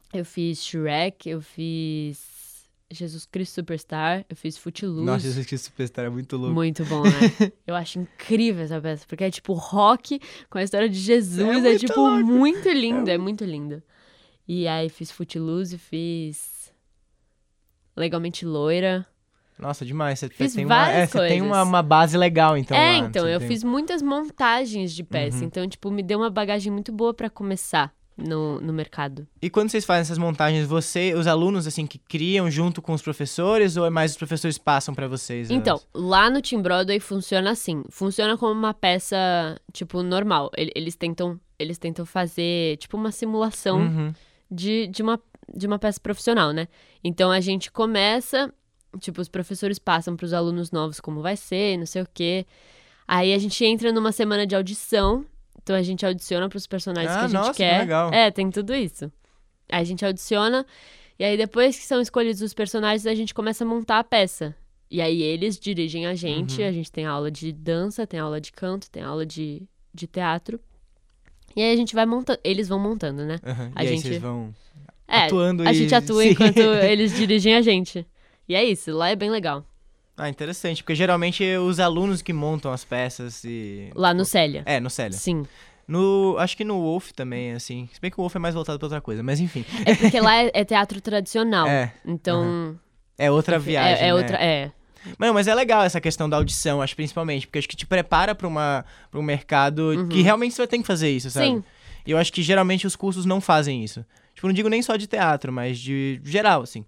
Eu fiz Shrek, eu fiz Jesus Cristo Superstar, eu fiz Footloose. Nossa, Jesus Cristo Superstar é muito louco. Muito bom, né? Eu acho incrível essa peça, porque é tipo rock com a história de Jesus, é tipo louco. muito lindo, é muito lindo. E aí fiz Footloose, fiz Legalmente Loira. Nossa, demais. Você Fiz tem várias você tem coisas. uma base legal, então. Então, eu fiz muitas montagens de peça, então, tipo, me deu uma bagagem muito boa pra começar no mercado. E quando vocês fazem essas montagens, os alunos, assim, que criam junto com os professores, ou é mais os professores passam pra vocês? Então, lá no Team Broadway funciona assim. Funciona como uma peça, tipo, normal. Eles tentam fazer, tipo, uma simulação de uma peça profissional, né? Então, a gente começa, tipo, os professores passam pros alunos novos como vai ser, não sei o quê. Aí, a gente entra numa semana de audição. Então, a gente audiciona pros personagens que a gente quer. Que legal. Tem tudo isso. Aí, a gente audiciona. E aí, depois que são escolhidos os personagens, a gente começa a montar a peça. E aí, eles dirigem a gente. A gente tem aula de dança, tem aula de canto, tem aula de teatro. E aí, a gente vai montando. Eles vão montando, né? E aí, vocês vão atuando a gente atua enquanto eles dirigem a gente. E é isso. Lá é bem legal. Interessante, porque geralmente os alunos que montam as peças e... Lá no Célia. No Célia. Sim. Acho que no Wolf também, assim. Se bem que o Wolf é mais voltado pra outra coisa, mas enfim. É porque lá é teatro tradicional. Então... É outra viagem, né? outra... Mas é legal essa questão da audição, acho, principalmente, porque acho que te prepara pra um mercado que realmente você vai ter que fazer isso, sabe? Sim. E eu acho que geralmente os cursos não fazem isso. Tipo, não digo nem só de teatro, mas de geral, assim.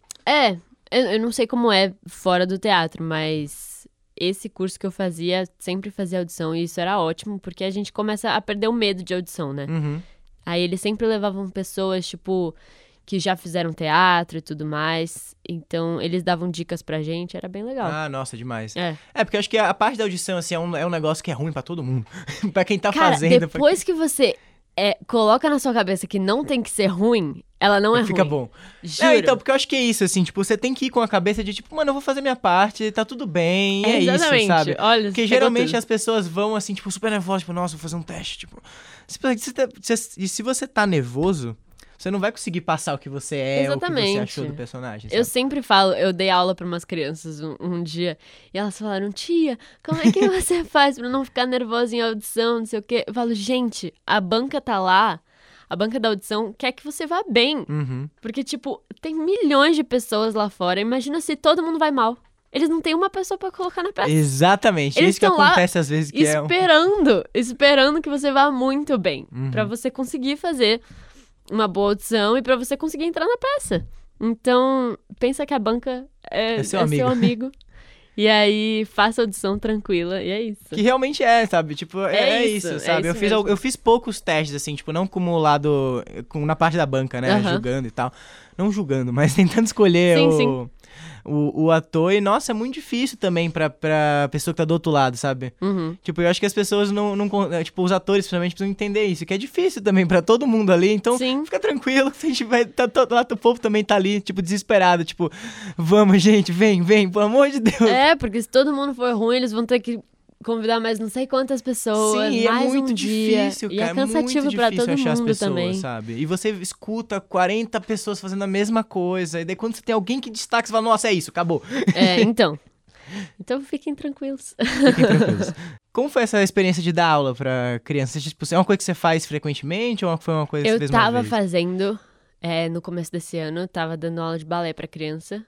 Eu não sei como é fora do teatro, mas esse curso que eu fazia sempre fazia audição e isso era ótimo, porque a gente começa a perder o medo de audição, né? Aí eles sempre levavam pessoas, tipo, que já fizeram teatro e tudo mais, então eles davam dicas pra gente, era bem legal. Nossa, demais. Porque eu acho que a parte da audição, assim, é um negócio que é ruim pra todo mundo. Pra quem tá fazendo. Depois que você coloca na sua cabeça que não tem que ser ruim, ela não é ruim. Fica bom. Juro. Então, porque eu acho que é isso, assim, tipo, você tem que ir com a cabeça de, tipo, mano, eu vou fazer minha parte, tá tudo bem, é isso, sabe? Olha, porque geralmente as pessoas vão, assim, tipo, super nervosas, tipo, nossa, vou fazer um teste, tipo... E se você tá nervoso, você não vai conseguir passar o que você é ou o que você achou do personagem, sabe? Eu sempre falo, eu dei aula pra umas crianças um dia, e elas falaram, tia, como é que você faz pra não ficar nervosa em audição, não sei o quê? Eu falo, gente, a banca tá lá, a banca da audição quer que você vá bem. Porque, tipo, tem milhões de pessoas lá fora, imagina se todo mundo vai mal. Eles não têm uma pessoa pra colocar na peça. Exatamente, eles isso que acontece às vezes, que esperando que você vá muito bem, pra você conseguir fazer uma boa audição e pra você conseguir entrar na peça. Então, pensa que a banca é seu amigo. E aí, faça a audição tranquila, e é isso. Que realmente sabe? Tipo, é isso, sabe? Eu fiz poucos testes, assim, tipo, não como lado... na parte da banca, né? Julgando e tal. Não julgando, mas tentando escolher o ator. E, nossa, é muito difícil também pra pessoa que tá do outro lado, sabe? Tipo, eu acho que as pessoas não... Tipo, os atores, principalmente, precisam entender isso. Que é difícil também pra todo mundo ali. Então, fica tranquilo. A gente vai... O povo também tá ali, tipo, desesperado. Tipo, vamos, gente, vem, pelo amor de Deus. Porque se todo mundo for ruim, eles vão ter que convidar mais não sei quantas pessoas, Sim, mais é muito um difícil, dia. cara. E é cansativo muito pra difícil todo achar mundo as pessoas, também. sabe? E você escuta 40 pessoas fazendo a mesma coisa, e daí quando você tem alguém que destaca, você fala, nossa, é isso, acabou. Então fiquem tranquilos. Como foi essa experiência de dar aula pra crianças? Tipo, é uma coisa que você faz frequentemente ou foi uma coisa que você fez uma vez? Eu tava fazendo, no começo desse ano, tava dando aula de balé pra criança,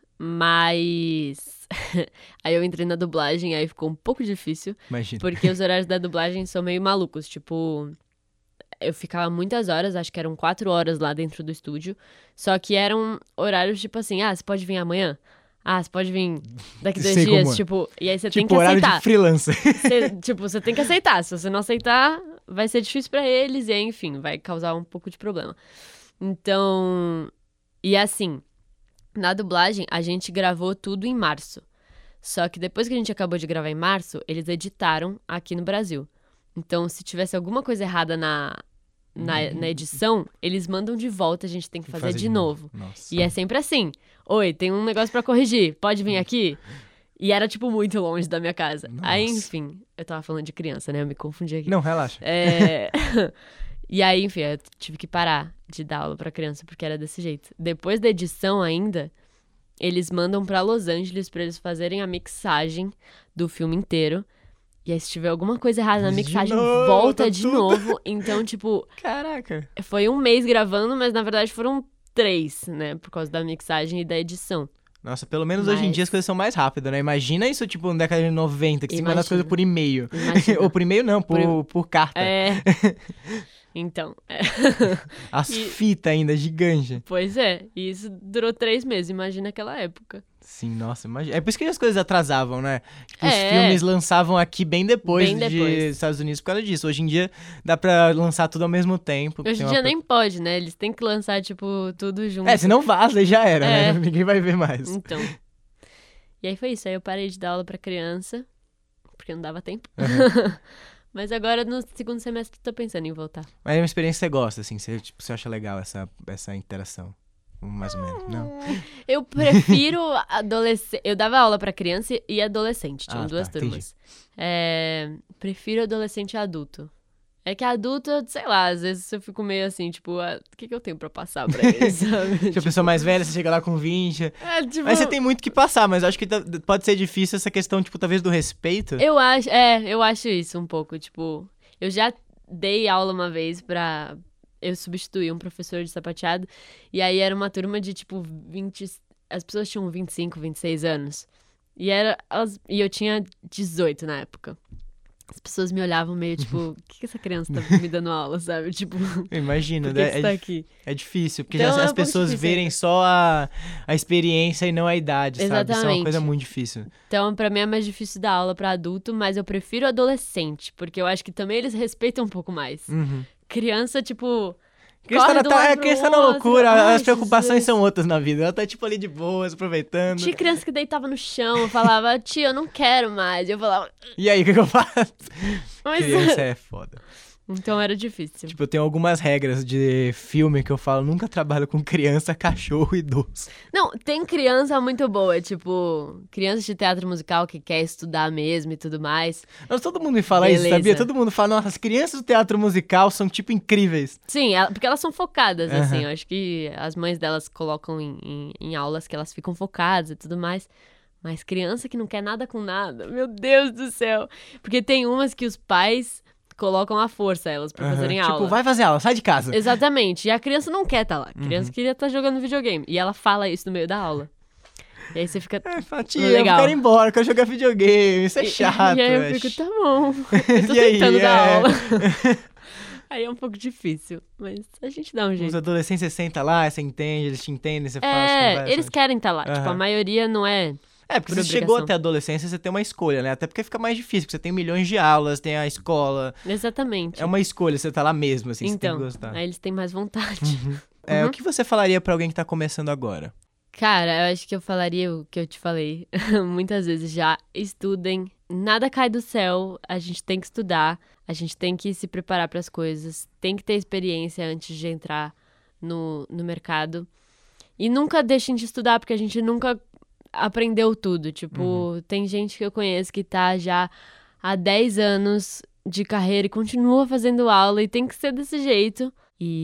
mas aí eu entrei na dublagem, aí ficou um pouco difícil. Imagina. Porque os horários da dublagem são meio malucos, tipo... Eu ficava muitas horas, acho que eram 4 horas lá dentro do estúdio, só que eram horários tipo assim, você pode vir amanhã? Você pode vir daqui 2 dias, tipo... E aí você tem que aceitar. Horário de freelancer. Você tem que aceitar, se você não aceitar, vai ser difícil pra eles, e aí, enfim, vai causar um pouco de problema. Então... E assim... Na dublagem, a gente gravou tudo em março. Só que depois que a gente acabou de gravar em março, eles editaram aqui no Brasil. Então, se tivesse alguma coisa errada na edição, eles mandam de volta, a gente tem que fazer de novo. Nossa. E é sempre assim. Oi, tem um negócio pra corrigir, pode vir aqui? E era, tipo, muito longe da minha casa. Nossa. Aí, enfim, eu tava falando de criança, né? Eu me confundi aqui. Não, relaxa. E aí, enfim, eu tive que parar de dar aula pra criança, porque era desse jeito. Depois da edição ainda, eles mandam pra Los Angeles pra eles fazerem a mixagem do filme inteiro. E aí, se tiver alguma coisa errada na mixagem, volta de novo. Então, tipo... Caraca! Foi 1 mês gravando, mas na verdade foram 3, né? Por causa da mixagem e da edição. Nossa, pelo menos hoje em dia as coisas são mais rápidas, né? Imagina isso, tipo, na década de 90, que se manda as coisas por e-mail. Ou por e-mail não, por carta. Então. As fitas ainda, gigante. Pois é, e isso durou 3 meses, imagina aquela época. Sim, nossa, imagina. É por isso que as coisas atrasavam, né? Tipo, os filmes lançavam aqui bem depois dos Estados Unidos por causa disso. Hoje em dia dá pra lançar tudo ao mesmo tempo. Hoje em dia nem pode, né? Eles têm que lançar, tipo, tudo junto. Senão vaza e já era, né? Ninguém vai ver mais. Então. E aí foi isso, aí eu parei de dar aula pra criança, porque não dava tempo. Mas agora, no segundo semestre, tô pensando em voltar. Mas é uma experiência que você gosta, assim? Você acha legal essa interação? Mais ou menos, não? Eu prefiro adolescente... Eu dava aula pra criança e adolescente. Tinham 2 turmas. Prefiro adolescente e adulto. É que adulto, sei lá, às vezes eu fico meio assim, tipo, o que eu tenho pra passar pra eles, sabe? Tipo, a pessoa mais velha, você chega lá com 20. Tipo... Mas você tem muito que passar, mas eu acho que pode ser difícil essa questão, tipo, talvez do respeito. Eu acho isso um pouco, tipo... Eu já dei aula uma vez pra... Eu substituí um professor de sapateado, e aí era uma turma de, tipo, 20... As pessoas tinham 25, 26 anos. E eu tinha 18 na época. As pessoas me olhavam meio, tipo, o que essa criança tá me dando aula, sabe? Tipo, imagino, por que você tá aqui? É difícil, porque então, as pessoas verem só a experiência e não a idade, exatamente, sabe? Isso é uma coisa muito difícil. Então, pra mim é mais difícil dar aula pra adulto, mas eu prefiro adolescente, porque eu acho que também eles respeitam um pouco mais. Criança, tipo... Criança na loucura, as preocupações são outras na vida. Ela tá, tipo, ali de boas, aproveitando. Tinha criança que deitava no chão, falava, tia, eu não quero mais. Eu falava... E aí, o que eu faço? Criança é foda. Então era difícil. Tipo, eu tenho algumas regras de filme que eu falo, nunca trabalho com criança, cachorro e idoso. Não, tem criança muito boa, tipo, criança de teatro musical que quer estudar mesmo e tudo mais. Nossa, todo mundo me fala isso, sabia? Todo mundo fala, nossa, as crianças do teatro musical são, tipo, incríveis. Sim, porque elas são focadas, assim, eu acho que as mães delas colocam em aulas que elas ficam focadas e tudo mais. Mas criança que não quer nada com nada, meu Deus do céu. Porque tem umas que os pais... colocam à força elas pra fazerem aula. Tipo, vai fazer aula, sai de casa. Exatamente. E a criança não quer estar lá. A criança queria estar jogando videogame. E ela fala isso no meio da aula. E aí você fica... tia, legal. Eu quero ir embora, eu quero jogar videogame. Isso é chato. E aí eu fico, tá bom. Eu tô tentando dar aula. Aí é um pouco difícil. Mas a gente dá um jeito. Os adolescentes, você senta lá, você entende, eles te entendem, você fala... Eles querem estar lá. Tipo, a maioria não é... Porque você chegou até a adolescência, você tem uma escolha, né? Até porque fica mais difícil, porque você tem milhões de aulas, tem a escola. Exatamente. É uma escolha, você tá lá mesmo, assim, então, você tem que gostar. Aí eles têm mais vontade. O que você falaria pra alguém que tá começando agora? Cara, eu acho que eu falaria o que eu te falei muitas vezes já. Estudem. Nada cai do céu. A gente tem que estudar. A gente tem que se preparar pras coisas. Tem que ter experiência antes de entrar no mercado. E nunca deixem de estudar, porque a gente nunca... aprendeu tudo, tipo, tem gente que eu conheço que tá já há 10 anos de carreira e continua fazendo aula e tem que ser desse jeito.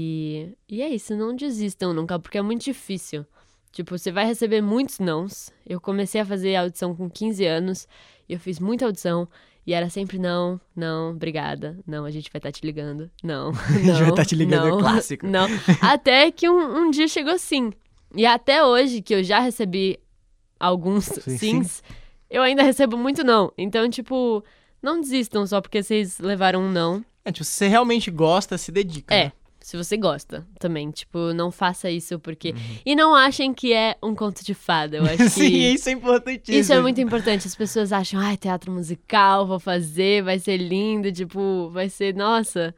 E é isso, não desistam nunca, porque é muito difícil. Tipo, você vai receber muitos nãos. Eu comecei a fazer audição com 15 anos e eu fiz muita audição e era sempre não, obrigada, não, a gente vai estar te ligando, não, a gente vai estar te ligando, é clássico. Não, até que um dia chegou sim. E até hoje, que eu já recebi alguns sims, eu ainda recebo muito não. Então, tipo, não desistam só porque vocês levaram um não. Tipo, se você realmente gosta, se dedica. Né? Se você gosta também. Tipo, não faça isso porque... E não achem que é um conto de fada. Eu acho que... Sim, isso é importantíssimo. Isso é muito importante. As pessoas acham, teatro musical, vou fazer, vai ser lindo. Tipo, vai ser, nossa,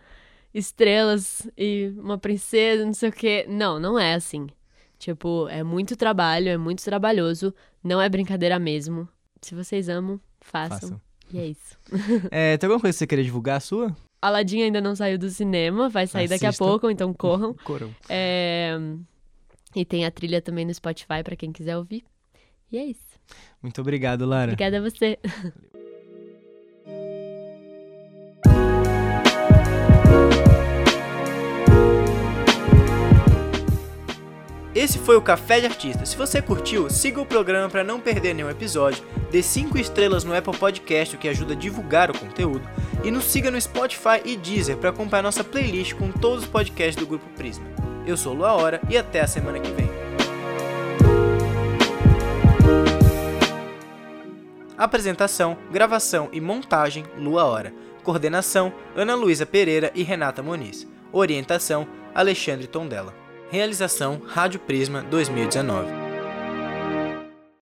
estrelas e uma princesa, não sei o quê. Não é assim. Tipo, é muito trabalho, é muito trabalhoso. Não é brincadeira mesmo. Se vocês amam, façam. E é isso. Tem alguma coisa que você queria divulgar, a sua? Aladdin ainda não saiu do cinema. Vai sair daqui a pouco, então corram. E tem a trilha também no Spotify pra quem quiser ouvir. E é isso. Muito obrigado, Lara. Obrigada a você. Esse foi o Café de Artista. Se você curtiu, siga o programa para não perder nenhum episódio, dê 5 estrelas no Apple Podcast, o que ajuda a divulgar o conteúdo, e nos siga no Spotify e Deezer para acompanhar nossa playlist com todos os podcasts do Grupo Prisma. Eu sou Lua Hora e até a semana que vem. Apresentação, gravação e montagem, Lua Hora. Coordenação, Ana Luísa Pereira e Renata Moniz. Orientação, Alexandre Tondela. Realização, Rádio Prisma 2019.